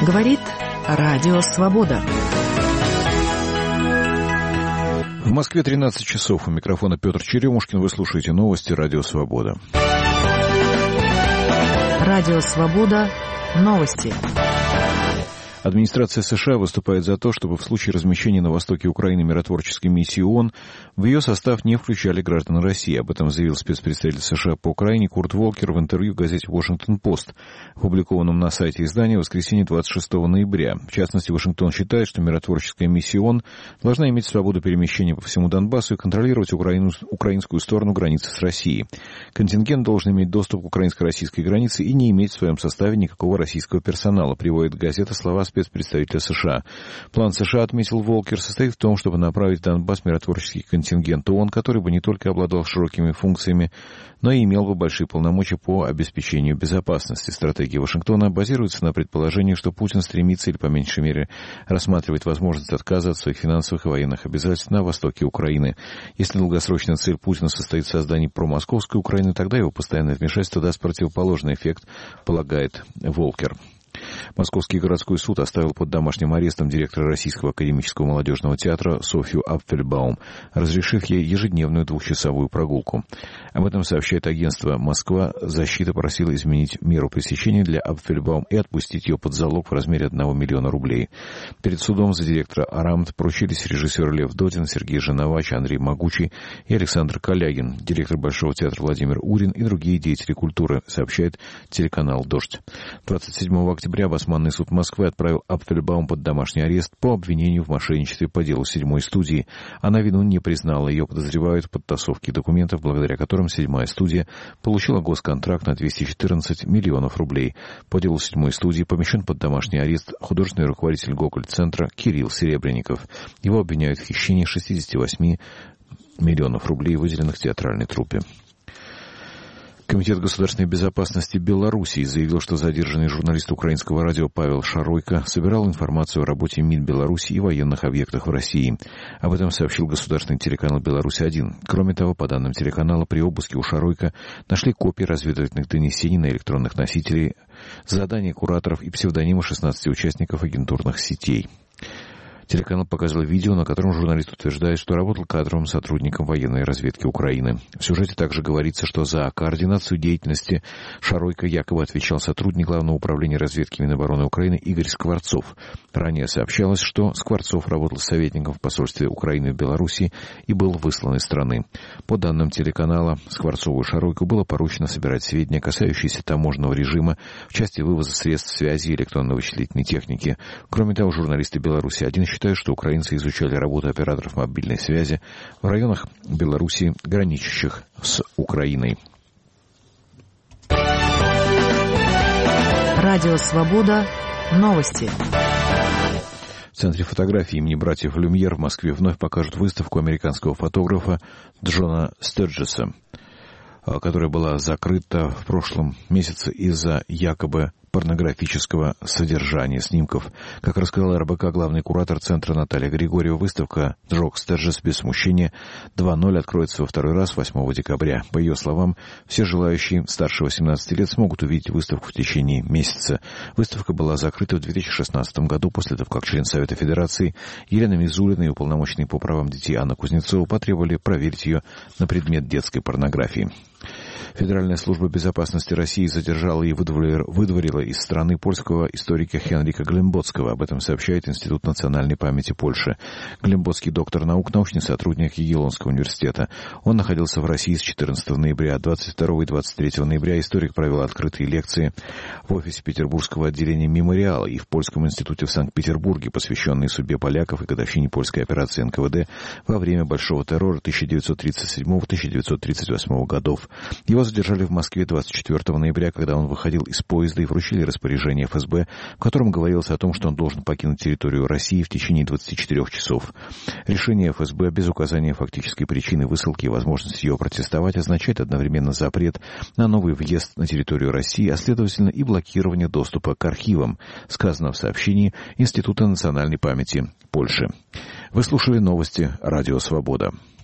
Говорит Радио Свобода. В Москве 13 часов. У микрофона Петр Черемушкин. Вы слушаете новости Радио Свобода. Радио Свобода. Новости. Администрация США выступает за то, чтобы в случае размещения на востоке Украины миротворческой миссии ООН в ее состав не включали граждан России. Об этом заявил спецпредставитель США по Украине Курт Волкер в интервью газете «Вашингтон-Пост», опубликованном на сайте издания в воскресенье 26 ноября. В частности, Вашингтон считает, что миротворческая миссия ООН должна иметь свободу перемещения по всему Донбассу и контролировать украинскую сторону границы с Россией. Контингент должен иметь доступ к украинско-российской границе и не иметь в своем составе никакого российского персонала, приводит газета слова спецпредставителя США. План США, отметил Волкер, состоит в том, чтобы направить в Донбасс миротворческий контингент ООН, который бы не только обладал широкими функциями, но и имел бы большие полномочия по обеспечению безопасности. Стратегия Вашингтона базируется на предположении, что Путин стремится или, по меньшей мере, рассматривает возможность отказа от своих финансовых и военных обязательств на востоке Украины. Если долгосрочная цель Путина состоит в создании промосковской Украины, тогда его постоянное вмешательство даст противоположный эффект, полагает Волкер. Московский городской суд оставил под домашним арестом директора Российского академического молодежного театра Софью Апфельбаум, разрешив ей ежедневную 2-часовую прогулку. Об этом сообщает агентство «Москва». Защита просила изменить меру пресечения для Апфельбаум и отпустить ее под залог в размере 1 миллиона рублей. Перед судом за директора АРАМТ поручились режиссер Лев Додин, Сергей Женовач, Андрей Могучий и Александр Калягин, директор Большого театра Владимир Урин и другие деятели культуры, сообщает телеканал «Дождь». 27 октября Басманный суд Москвы отправил Апфельбаум под домашний арест по обвинению в мошенничестве по делу 7-й студии. Она вину не признала. Ее подозревают в подтасовке документов, благодаря которым 7-я студия получила госконтракт на 214 миллионов рублей. По делу 7-й студии помещен под домашний арест художественный руководитель Гоголь-центра Кирилл Серебренников. Его обвиняют в хищении 68 миллионов рублей, выделенных театральной труппе. Комитет государственной безопасности Белоруссии заявил, что задержанный журналист украинского радио Павел Шаройко собирал информацию о работе МИД Беларуси и военных объектах в России. Об этом сообщил государственный телеканал «Беларусь-1». Кроме того, по данным телеканала, при обыске у Шаройко нашли копии разведывательных донесений на электронных носителей, задания кураторов и псевдонимы 16 участников агентурных сетей. Телеканал показал видео, на котором журналист утверждает, что работал кадровым сотрудником военной разведки Украины. В сюжете также говорится, что за координацию деятельности Шаройко якобы отвечал сотрудник Главного управления разведки Минобороны Украины Игорь Скворцов. Ранее сообщалось, что Скворцов работал советником в посольстве Украины в Беларуси и был выслан из страны. По данным телеканала, Скворцову и Шаройко было поручено собирать сведения, касающиеся таможенного режима в части вывоза средств связи и электронно-вычислительной техники. Кроме того, журналисты «Беларуси-1» считают, что украинцы изучали работу операторов мобильной связи в районах Беларуси, граничащих с Украиной. Радио Свобода. Новости. В Центре фотографии имени братьев Люмьер в Москве вновь покажут выставку американского фотографа Джона Стерджеса, которая была закрыта в прошлом месяце из-за якобы порнографического содержания снимков. Как рассказала РБК главный куратор Центра Наталья Григорьева, выставка «Джок Стерджес. Без смущения 2.0» откроется во второй раз 8 декабря. По ее словам, все желающие старше 18 лет смогут увидеть выставку в течение месяца. Выставка была закрыта в 2016 году после того, как член Совета Федерации Елена Мизулина и уполномоченный по правам детей Анна Кузнецова потребовали проверить ее на предмет детской порнографии. Федеральная служба безопасности России задержала и выдворила из страны польского историка Хенрика Глемботского. Об этом сообщает Институт национальной памяти Польши. Глемботский доктор наук, научный сотрудник Ягеллонского университета. Он находился в России с 14 ноября. 22 и 23 ноября историк провел открытые лекции в офисе Петербургского отделения «Мемориала» и в Польском институте в Санкт-Петербурге, посвященные судьбе поляков и годовщине польской операции НКВД во время Большого террора 1937-1938 годов. Его задержали в Москве 24 ноября, когда он выходил из поезда, и вручили распоряжение ФСБ, в котором говорилось о том, что он должен покинуть территорию России в течение 24 часов. Решение ФСБ без указания фактической причины высылки и возможности ее протестовать означает одновременно запрет на новый въезд на территорию России, а следовательно и блокирование доступа к архивам, сказано в сообщении Института национальной памяти Польши. Вы слушали новости «Радио Свобода».